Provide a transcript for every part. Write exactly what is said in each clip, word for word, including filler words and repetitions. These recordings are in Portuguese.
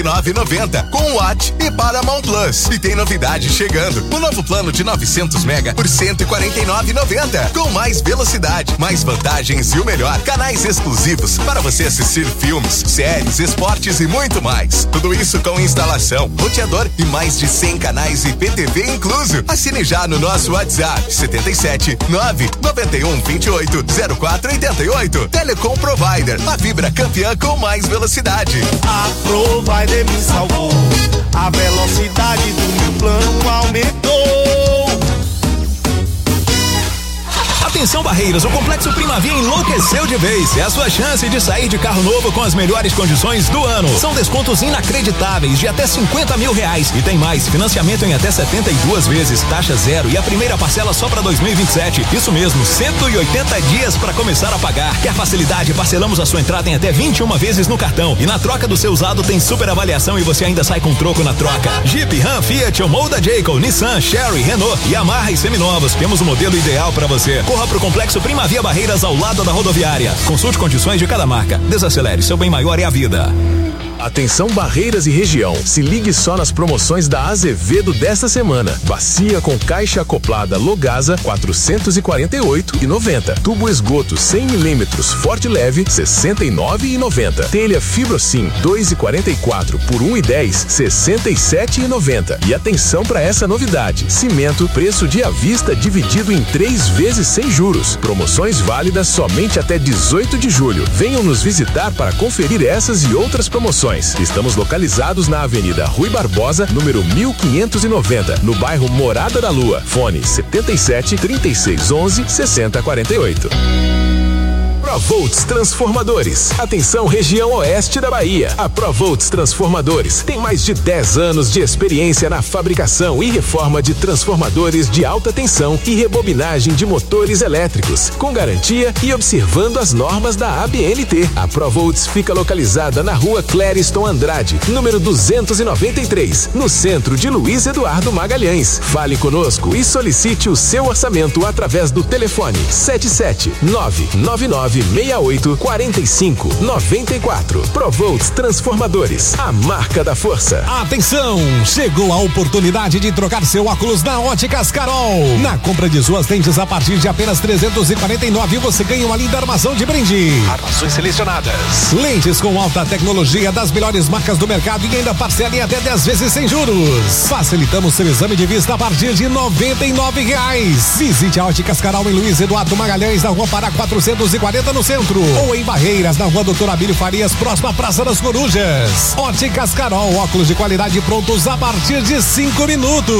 nove reais e noventa centavos com Watt e Paramount Plus. E tem novidade chegando. O novo plano de novecentos mega por cento e quarenta e nove reais e noventa centavos. Com mais velocidade, mais vantagens e o melhor, canais exclusivos para você assistir filmes, séries, esportes e muito mais. Tudo isso com instalação, roteador e mais de cem canais e P T V incluso. Assine já no nosso WhatsApp setenta e sete, nove noventa e um, vinte e oito, zero quatro oitenta e oito. Telecom Provider, a fibra campeã com mais velocidade. A Provider me salvou, a velocidade do meu plano aumentou. Atenção Barreiras, o Complexo Primavia enlouqueceu de vez. É a sua chance de sair de carro novo com as melhores condições do ano. São descontos inacreditáveis de até cinquenta mil reais. E tem mais, financiamento em até setenta e duas vezes, taxa zero e a primeira parcela só para dois mil e vinte e sete. Isso mesmo, cento e oitenta dias para começar a pagar. Quer facilidade? Parcelamos a sua entrada em até vinte e uma vezes no cartão. E na troca do seu usado tem super avaliação e você ainda sai com troco na troca. Jeep, Ram, Fiat, Omoda, Jayco, Nissan, Chery, Renault, Yamaha e seminovos. Temos o modelo ideal para você. Corra pro Complexo Primavia Barreiras ao lado da rodoviária. Consulte condições de cada marca. Desacelere, seu bem maior é a vida. Atenção Barreiras e região, se ligue só nas promoções da Azevedo desta semana. Bacia com caixa acoplada Logasa quatrocentos e quarenta e oito reais e noventa. Tubo esgoto cem milímetros Forte Leve sessenta e nove reais e noventa. Telha Fibrosim dois reais e quarenta e quatro por um real e dez, sessenta e sete reais e noventa. E atenção para essa novidade: cimento preço de à vista dividido em três vezes sem juros. Promoções válidas somente até dezoito de julho. Venham nos visitar para conferir essas e outras promoções. Estamos localizados na Avenida Rui Barbosa, número mil quinhentos e noventa, no bairro Morada da Lua. Fone setenta e sete, trinta e seis, onze, sessenta, quarenta e oito. Provolts Transformadores. Atenção região oeste da Bahia. A Provolts Transformadores tem mais de dez anos de experiência na fabricação e reforma de transformadores de alta tensão e rebobinagem de motores elétricos, com garantia e observando as normas da A B N T. A Provolts fica localizada na rua Clériston Andrade, número duzentos e noventa e três, no centro de Luiz Eduardo Magalhães. Fale conosco e solicite o seu orçamento através do telefone sete sete nove nove nove seis oito quatro cinco nove quatro. Provolts Transformadores, a marca da força. Atenção, chegou a oportunidade de trocar seu óculos na Óticas Carol. Na compra de suas lentes a partir de apenas trezentos e quarenta e nove você ganha uma linda armação de brinde. Armações selecionadas. Lentes com alta tecnologia das melhores marcas do mercado e ainda parcela em até dez vezes sem juros. Facilitamos seu exame de vista a partir de noventa e nove reais. Visite a Óticas Carol em Luiz Eduardo Magalhães, na rua Pará quatrocentos e quarenta no centro, ou em Barreiras, na rua Doutor Abílio Farias, próxima à Praça das Corujas. Óticas Carol, óculos de qualidade prontos a partir de cinco minutos.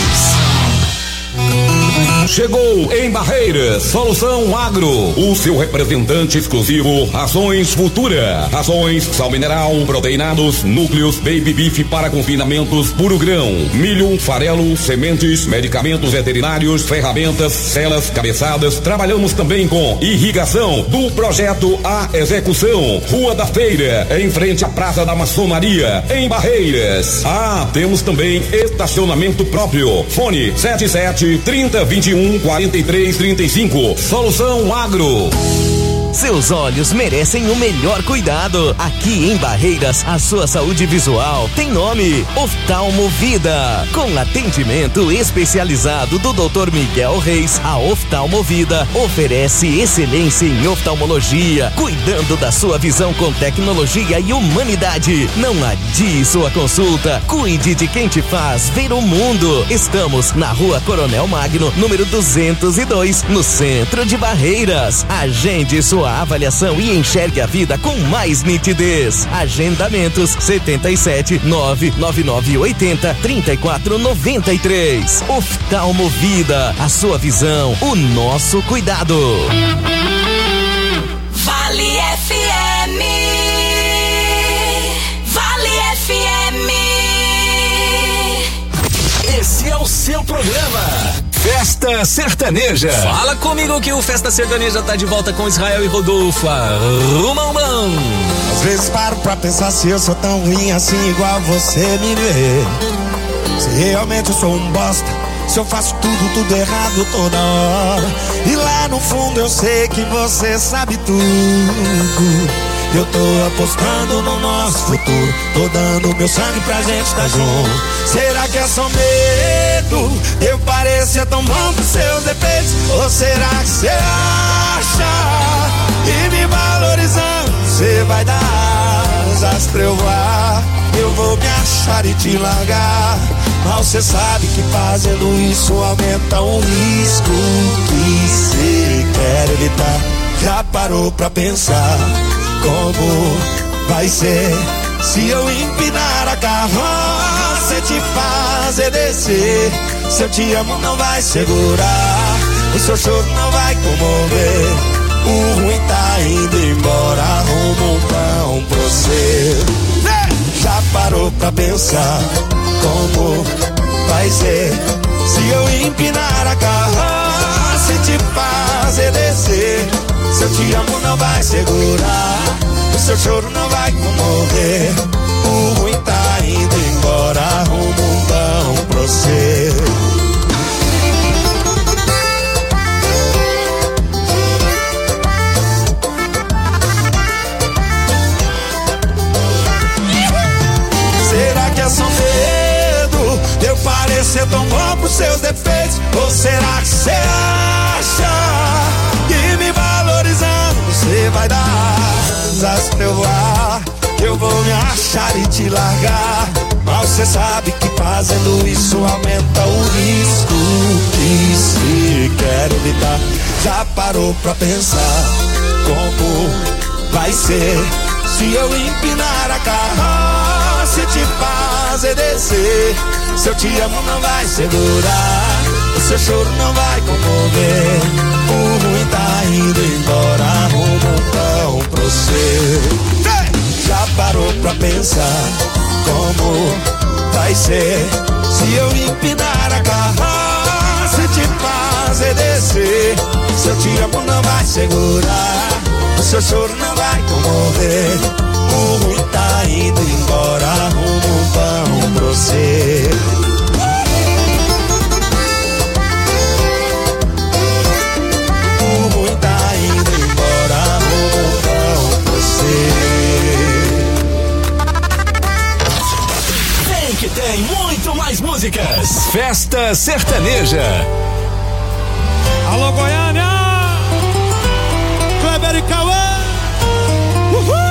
Chegou em Barreiras, Solução Agro, o seu representante exclusivo, Rações Futura. Rações, sal mineral, proteinados, núcleos, baby beef para confinamentos, puro grão, milho, farelo, sementes, medicamentos veterinários, ferramentas, celas, cabeçadas. Trabalhamos também com irrigação, do projeto à execução. Rua da Feira, em frente à Praça da Maçonaria, em Barreiras. Ah, temos também estacionamento próprio. Fone sete sete, trinta, vinte e um, quarenta e três, trinta e cinco. Solução Agro. Seus olhos merecem o melhor cuidado. Aqui em Barreiras, a sua saúde visual tem nome: Oftalmo Vida. Com atendimento especializado do doutor Miguel Reis, a Oftalmo Vida oferece excelência em oftalmologia, cuidando da sua visão com tecnologia e humanidade. Não adie sua consulta. Cuide de quem te faz ver o mundo. Estamos na Rua Coronel Magno, número duzentos e dois, no centro de Barreiras. Agende sua avaliação e enxergue a vida com mais nitidez. Agendamentos setenta e sete, nove nove nove oito zero, três quatro nove três. Oftalmo Vida, a sua visão, o nosso cuidado. Vale F M. Vale F M. Esse é o seu programa Festa Sertaneja. Fala comigo que o Festa Sertaneja tá de volta com Israel e Rodolfo. Rumão bom. Às vezes paro pra pensar se eu sou tão ruim assim igual você me vê. Se realmente eu sou um bosta, se eu faço tudo, tudo errado toda hora. E lá no fundo eu sei que você sabe tudo. Eu tô apostando no nosso futuro, tô dando meu sangue pra gente tá junto. Será que é só medo? Eu parecer tão bom com seus defeitos? Ou será que cê acha que me valorizando cê vai dar asas pra eu voar? Eu vou me achar e te largar, mal cê sabe que fazendo isso aumenta o risco que cê quer evitar. Já parou pra pensar como vai ser se eu empinar a carroça e te fazer descer? Se eu te amo não vai segurar, o seu choro não vai comover. O ruim tá indo embora, arruma um pão pra você. Já parou pra pensar como vai ser se eu empinar a carroça e te fazer descer? Se eu te amo não vai segurar, o seu choro não vai comover. O ruim tá indo embora, arruma um pão pra você. Será que é só medo de eu parecer tão bom pros seus defeitos? Ou será que cê acha que me valorizando você vai dar asas pra eu voar? Eu vou me achar e te largar, mal cê sabe que fazendo isso aumenta o risco que se quer evitar. Já parou pra pensar como vai ser se eu empinar a carroça e te fazer descer? Se eu te amo não vai segurar, o seu choro não vai comover. O ruim tá indo embora, arruma um pão pra você. Já parou pra pensar como vai ser se eu empinar a carroça e te fazer descer? Se eu te amo não vai segurar, o seu choro não vai comover. O ruim tá indo embora, arruma um pão pra você. O ruim tá indo embora, arruma um pão pra você. Tem que tem muito mais músicas. Festa Sertaneja. Alô Goiânia, Kleber e Cauã. Uhul.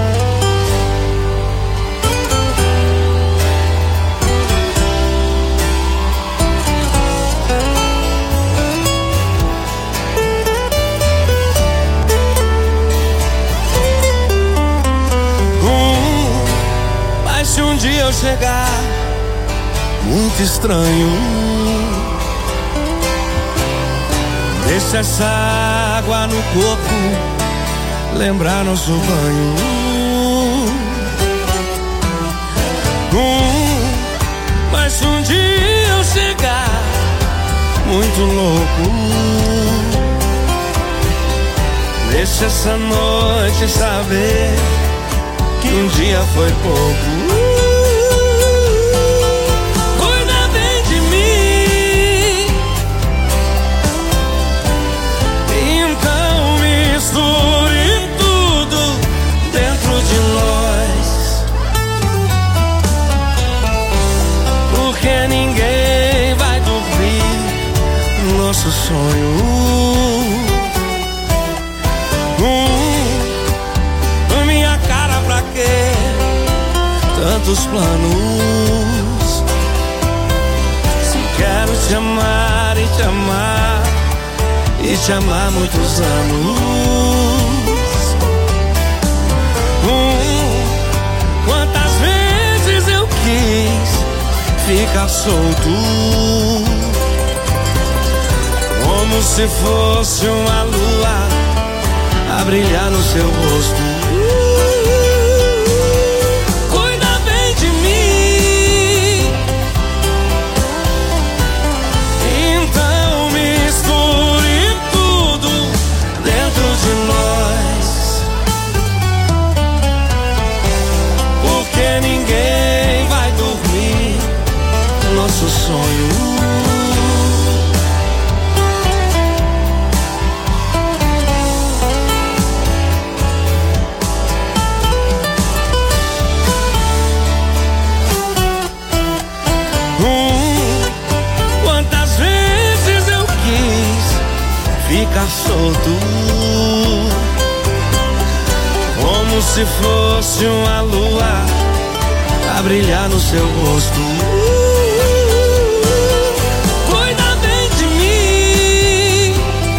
Hum, mas se um dia eu chegar muito estranho, deixa essa água no corpo lembrar nosso banho. Hum, mas se um dia eu chegar muito louco, deixa essa noite saber que um dia foi pouco. Misture tudo dentro de nós, porque ninguém vai dormir nosso sonho. Hum, minha cara pra quê? Tantos planos. Se quero te amar e te amar e te amar muitos anos. Hum, quantas vezes eu quis ficar solto, como se fosse uma lua a brilhar no seu rosto. Cuida bem de mim, então misture tudo dentro de nós, porque ninguém vai dormir nosso sonho. andar solto, como se fosse uma lua a brilhar no seu rosto. Cuida bem de mim,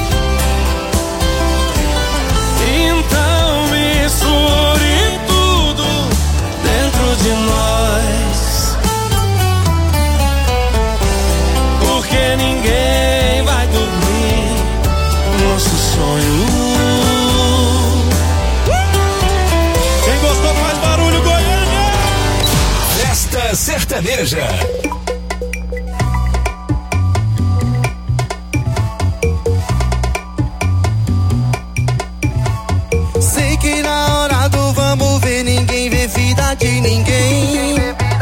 então misture tudo dentro de nós, porque ninguém vai dormir no nosso sonho. Quem gostou faz barulho, Goiânia! Festa Sertaneja. Sei que na hora do vamos ver ninguém vê vida de ninguém.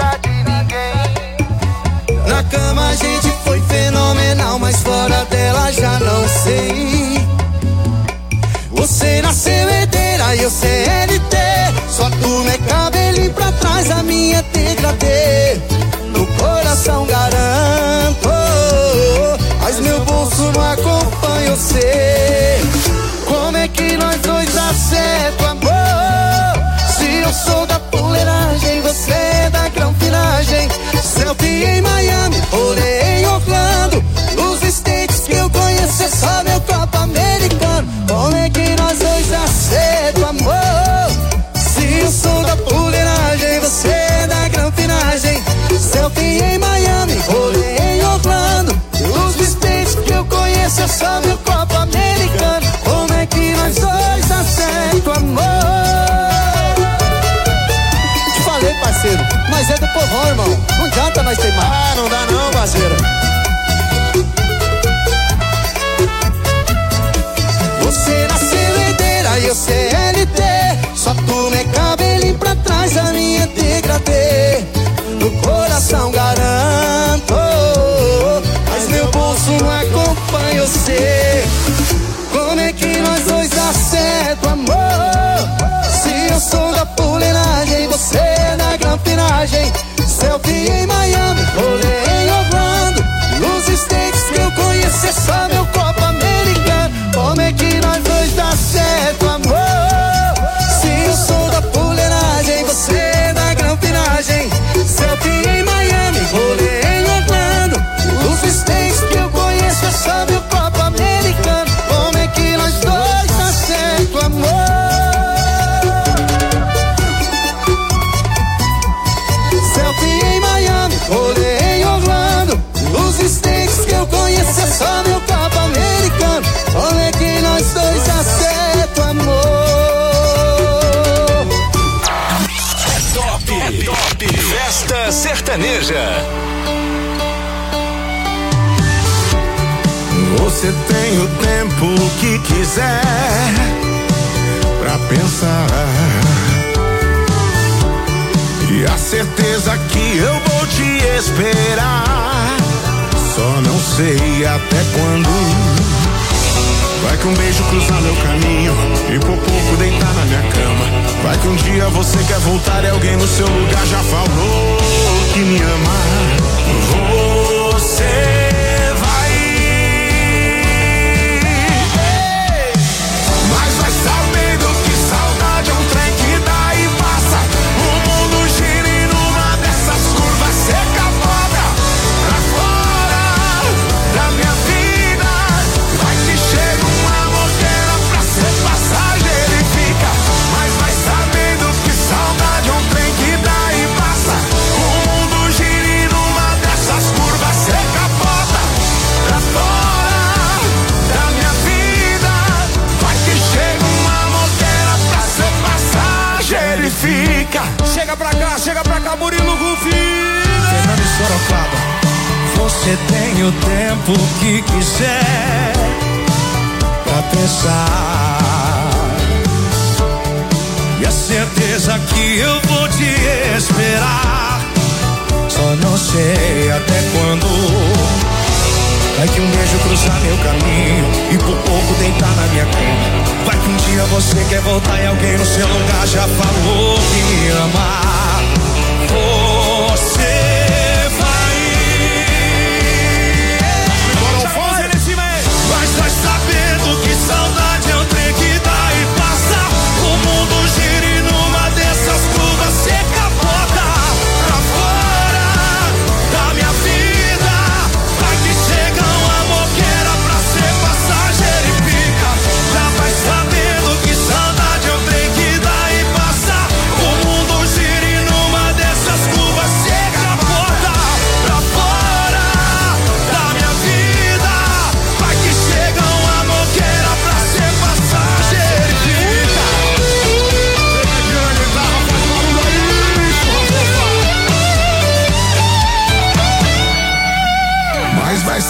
Na cama a gente foi fenomenal, mas fora dela já não sei. Você nasceu herdeira e eu C L T, sua turma é cabelinho pra trás, a minha é degradê. No coração garanto, mas meu bolso não acompanha você. Como é que nós dois dá certo, amor? Se eu sou da fuleiragem, você é da granfinagem. Selfie em Miami, rolê em Orlando, os estates que eu conheço é só meu copo americano. Como é que nós dois dá certo, amor? Se eu sou da fuleiragem, você é da granfinagem. Selfie em Miami, rolê em Orlando, os estates que eu conheço é só meu copo americano. Como é que nós dois dá certo, amor? Te falei, parceiro, mas é do povão, irmão. Não adianta nós teimar. Ah, não dá não, parceiro. Você nasceu herdeira e eu C L T, sua turma é cabelinho pra trás, a minha é degradê. No coração garanto, mas meu bolso não acompanha você. Como é que nós dois dá certo, amor? Se eu sou da fuleiragem, você é da granfinagem. Selfie em Miami, rolê em Orlando, nos estates que eu conheço é só meu copo americano. Como é que nós dois dá certo, amor? Se eu sou da fuleiragem, você é da granfinagem. Selfie em Miami, rolê em Orlando, nos estates que eu conheço é só meu copo americano. Como é que nós dois dá certo, amor? Selfie em Miami, rolê em Orlando, os estates que eu conheço é só meu copo americano. Como é que nós dois dá certo, amor? É top, é top. Festa Sertaneja. Você tem o tempo que quiser pra pensar, e a certeza que eu vou te esperar. Só não sei até quando. Vai que um beijo cruzar meu caminho e por pouco deitar na minha cama. Vai que um dia você quer voltar e alguém no seu lugar já falou que me ama. Você chega pra cá, chega pra cá, Murilo Rufino, Fernando e Sorocaba. Você tem o tempo que quiser pra pensar, e a certeza que eu vou te esperar. Só não sei até quando. Vai que um beijo cruzar meu caminho e por pouco deitar na minha cama. Vai que um dia você quer voltar e alguém no seu lugar já falou que me ama. Você vai. Mas vai sabendo que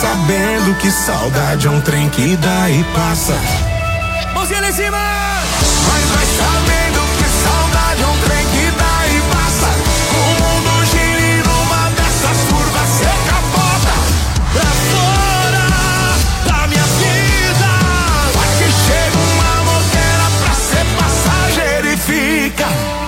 sabendo que saudade é um trem que dá e passa. Mãozinha lá em cima! Mas vai sabendo que saudade é um trem que dá e passa. O mundo gira e numa dessas curvas cê capota. Pra fora da minha vida, aqui chega uma moqueira pra ser passageiro e fica.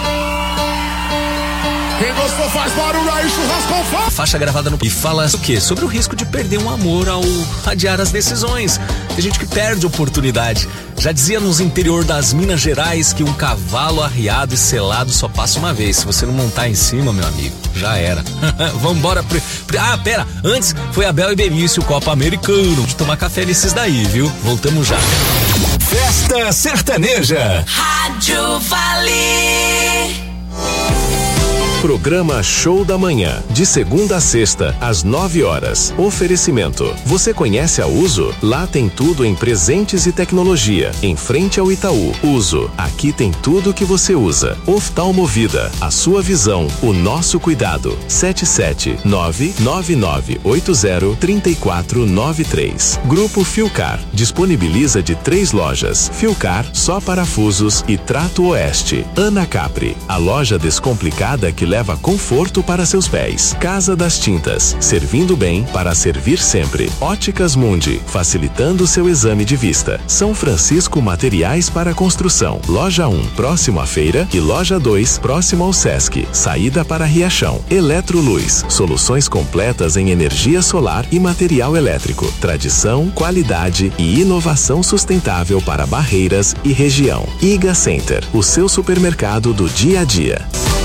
Quem gostou faz barulho aí, churrasco faz. Faixa gravada no... E fala o quê? Sobre o risco de perder um amor ao adiar as decisões. Tem gente que perde oportunidade. Já dizia nos interior das Minas Gerais que um cavalo arriado e selado só passa uma vez. Se você não montar em cima, meu amigo, já era. Vambora. Pre... Ah, pera. Antes foi Abel e Benício, Copa Americano. De tomar café nesses daí, viu? Voltamos já. Festa Sertaneja. Rádio Vale. Programa Show da Manhã, de segunda a sexta, às nove horas. Oferecimento. Você conhece a Uso? Lá tem tudo em presentes e tecnologia. Em frente ao Itaú. Uso. Aqui tem tudo que você usa. Oftalmovida. A sua visão. O nosso cuidado. sete sete nove nove nove oito zero três quatro nove três. Grupo Filcar. Disponibiliza de três lojas. Filcar, só parafusos e Trato Oeste. Ana Capri. A loja descomplicada que leva conforto para seus pés. Casa das Tintas, servindo bem para servir sempre. Óticas Mundi, facilitando seu exame de vista. São Francisco Materiais para Construção. Loja um, próximo à feira, e Loja dois, próximo ao Sesc. Saída para Riachão. Eletroluz, soluções completas em energia solar e material elétrico. Tradição, qualidade e inovação sustentável para Barreiras e região. Iga Center, o seu supermercado do dia a dia.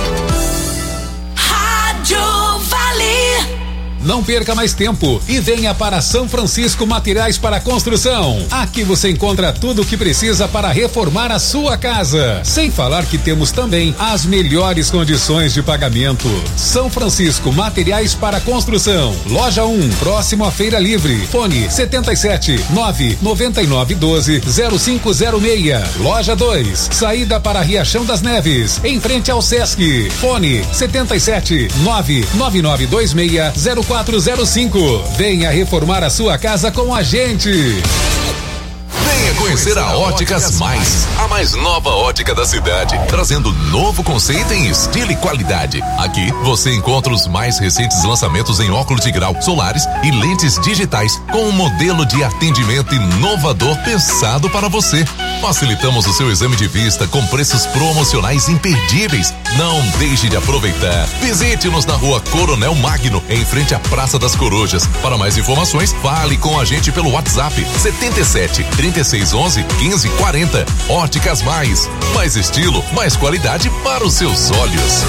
Não perca mais tempo e venha para São Francisco Materiais para Construção. Aqui você encontra tudo o que precisa para reformar a sua casa. Sem falar que temos também as melhores condições de pagamento. São Francisco Materiais para Construção. Loja um, próximo à Feira Livre. Fone setenta e sete nove nove nove um dois zero cinco zero seis. Loja dois, saída para Riachão das Neves, em frente ao Sesc. Fone setenta e sete nove nove nove dois seis zero quatro zero cinco. Venha reformar a sua casa com a gente. Venha conhecer a Óticas Mais, a mais nova ótica da cidade, trazendo novo conceito em estilo e qualidade. Aqui você encontra os mais recentes lançamentos em óculos de grau, solares e lentes digitais, com um modelo de atendimento inovador pensado para você. Facilitamos o seu exame de vista com preços promocionais imperdíveis. Não deixe de aproveitar. Visite-nos na Rua Coronel Magno, em frente à Praça das Corujas. Para mais informações, fale com a gente pelo WhatsApp setenta e sete, trinta e seis, onze, quinze, quarenta. Óticas Mais. Mais estilo, mais qualidade para os seus olhos.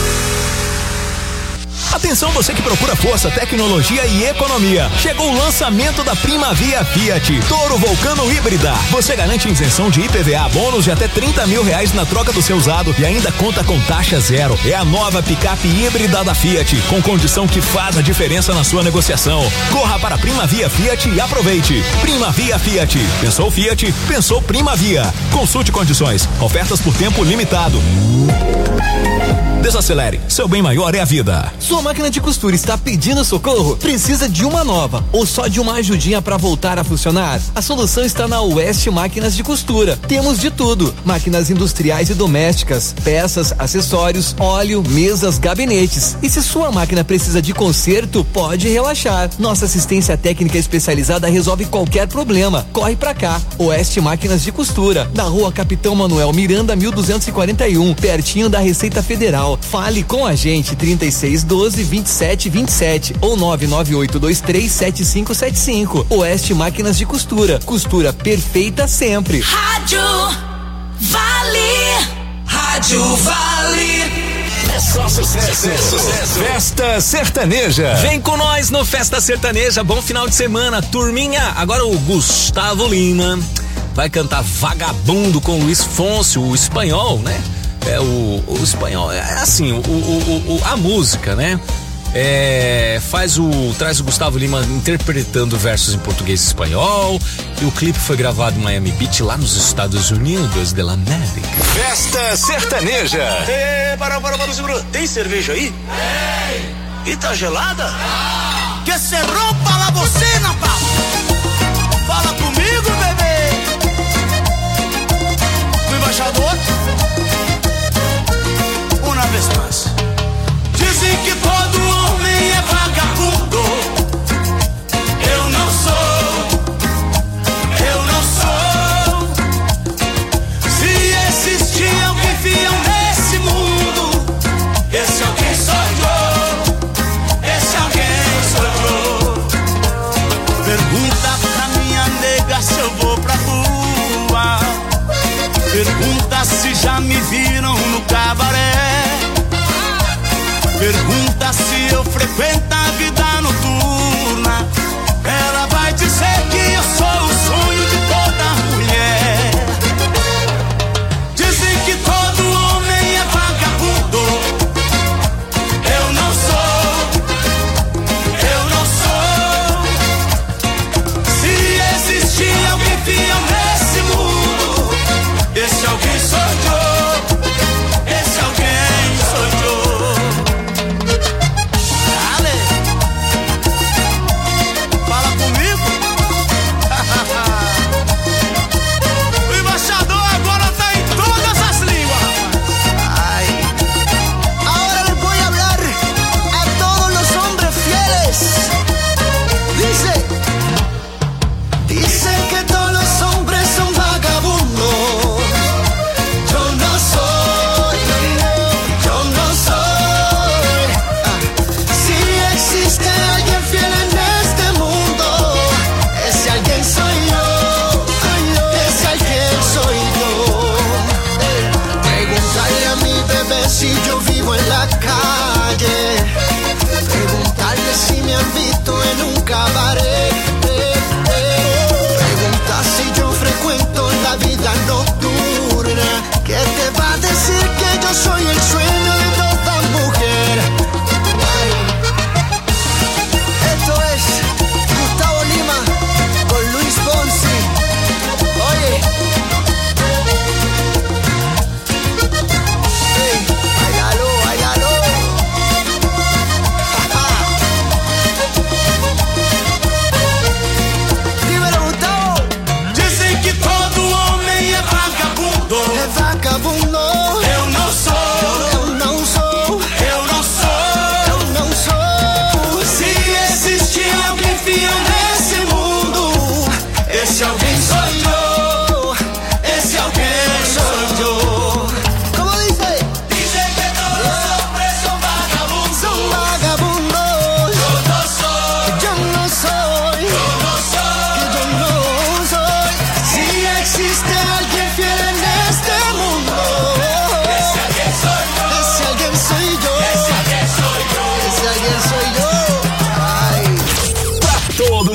Atenção você que procura força, tecnologia e economia. Chegou o lançamento da Primavia Fiat Toro Vulcano híbrida. Você garante isenção de I P V A, bônus de até trinta mil reais na troca do seu usado e ainda conta com taxa zero. É a nova picape híbrida da Fiat, com condição que faz a diferença na sua negociação. Corra para Primavia Fiat e aproveite. Primavia Fiat. Pensou Fiat? Pensou Primavia. Consulte condições. Ofertas por tempo limitado. Desacelere. Seu bem maior é a vida. Sua máquina de costura está pedindo socorro? Precisa de uma nova ou só de uma ajudinha para voltar a funcionar? A solução está na West Máquinas de Costura. Temos de tudo: máquinas industriais e domésticas, peças, acessórios, óleo, mesas, gabinetes. E se sua máquina precisa de conserto, pode relaxar. Nossa assistência técnica especializada resolve qualquer problema. Corre pra cá. West Máquinas de Costura, na Rua Capitão Manuel Miranda, mil duzentos e quarenta e um, pertinho da Receita Federal. Fale com a gente, trinta e seis, doze, vinte e sete, vinte e sete ou nove nove oito dois três sete cinco sete cinco. Oeste Máquinas de Costura, costura perfeita sempre. Rádio Vale. Rádio Vale. É só sucesso. Festa Sertaneja. Vem com nós no Festa Sertaneja. Bom final de semana, turminha. Agora o Gustavo Lima vai cantar Vagabundo com Luiz Fonsi, o espanhol, né? É o, o espanhol, é assim, o, o, o, a música, né? É, faz o, traz o Gustavo Lima interpretando versos em português e espanhol. E o clipe foi gravado em Miami Beach, lá nos Estados Unidos de la América. Festa Sertaneja. Ê, para, para, para, segura. Tem cerveja aí? Tem. E tá gelada? Ah. Que se rompa la bocina, papo.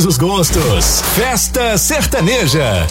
todos os gostos. Festa Sertaneja.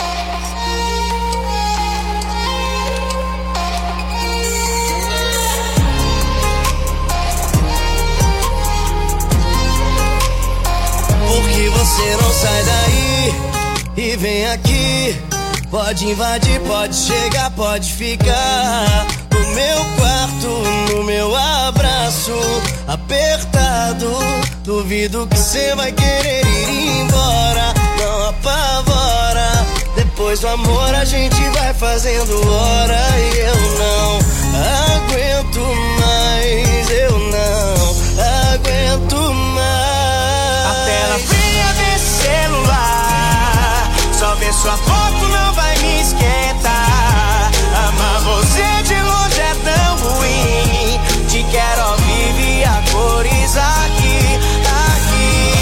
Por que você não sai daí e vem aqui? Pode invadir, pode chegar, pode ficar no meu quarto, no meu abraço apertado. Duvido que você vai querer ir embora. Não apavora. Depois do amor a gente vai fazendo hora. E eu não aguento mais. Eu não aguento mais. A tela fria desse celular, só ver sua foto não vai me esquentar. Amar você de longe é tão ruim. Te quero ao vivo e a cores aqui, aqui.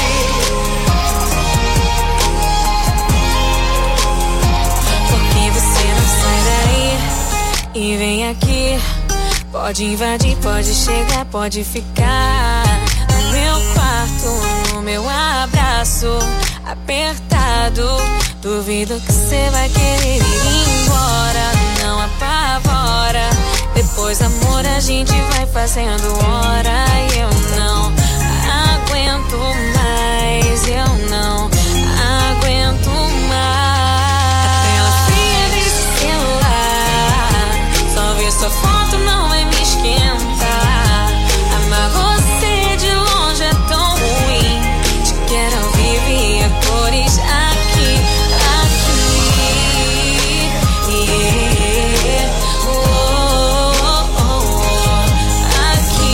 Por que você não sai daí e vem aqui? Pode invadir, pode chegar, pode ficar no meu quarto, no meu abraço apertado. Duvido que você vai querer ir embora. Não apavora. Depois amor a gente vai fazendo hora. E eu não aguento mais. Eu não aguento mais. A tela fria desse celular, só ver sua foto não vai me esquentar. Amar você de longe é tão ruim. Te quero ao vivo e a cores aqui, aqui. Yeah. Oh, oh, oh. Aqui.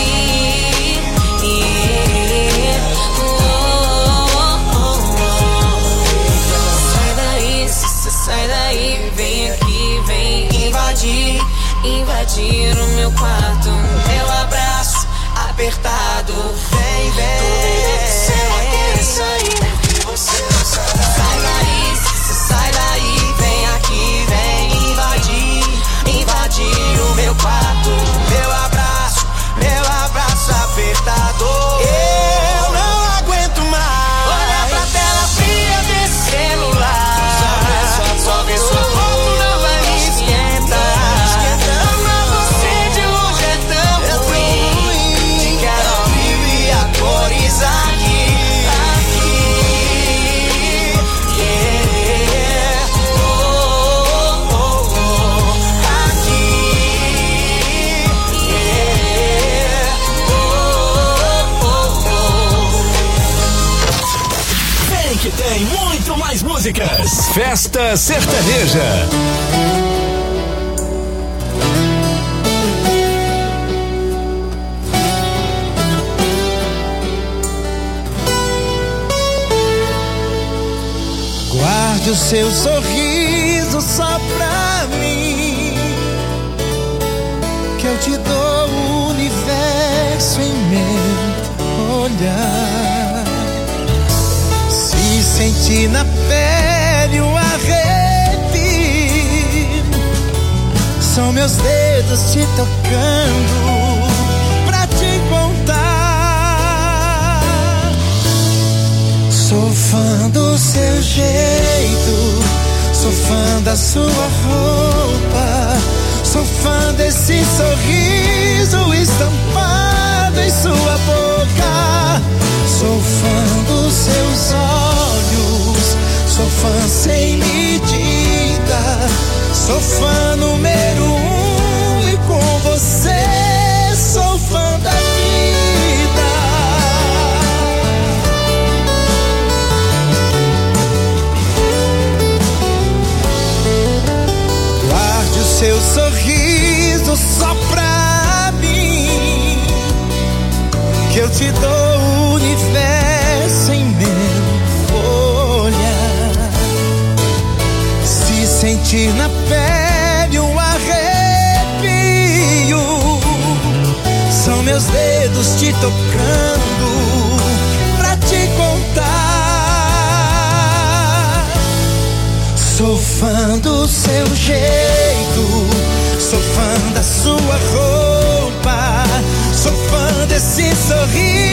Yeah. Oh, oh, oh. Sai daí, se você sai daí, vem aqui, vem invadir, invadir o meu quarto, meu abraço apertado. Vem, vem. Você vai querer sair, porque você não sai daí. Sai daí, se você sai daí, vem aqui, vem invadir, invadir o meu quarto, meu abraço, meu abraço apertado. Eu não aguento mais. Olha pra tela fria desse celular, só ver sua foto não vai me esquentar. Amar você de longe é tão ruim. Te quero ao vivo e a cores aqui, aqui. Yeah. Oh, oh, oh, oh. Aqui. Yeah. Oh, oh, oh. Vem que tem muito mais músicas. Festa Sertaneja. Guarde o seu sorriso só pra mim, que eu te dou o universo em meu olhar. Se sentir na pele um arrepio, são meus dedos te tocando pra te contar. Sou fã do seu jeito, sou fã da sua roupa, sou fã desse sorriso estampado em sua boca. Sou fã dos seus olhos, sou fã sem medida, sou fã número um e com você sou fã da vida. Guarde o seu sorriso só pra mim, que eu te dou o universo em meu olhar. Se sentir na pele um arrepio, são meus dedos te tocando pra te contar. Sou fã do seu jeito, sou fã da sua roupa, sou fã desse sorriso